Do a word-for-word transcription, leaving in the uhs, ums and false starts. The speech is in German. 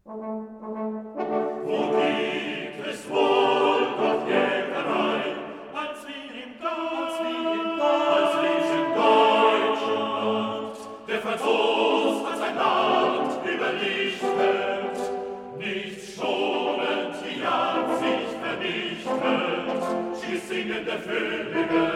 Wo gibt es wohl doch Jägerei, als wir im Deutsch, als wir im deutschen Land? Der Franzos hat sein Land überlichtet, nicht schonend die Jagd sich vernichtet, schießt singende Vögel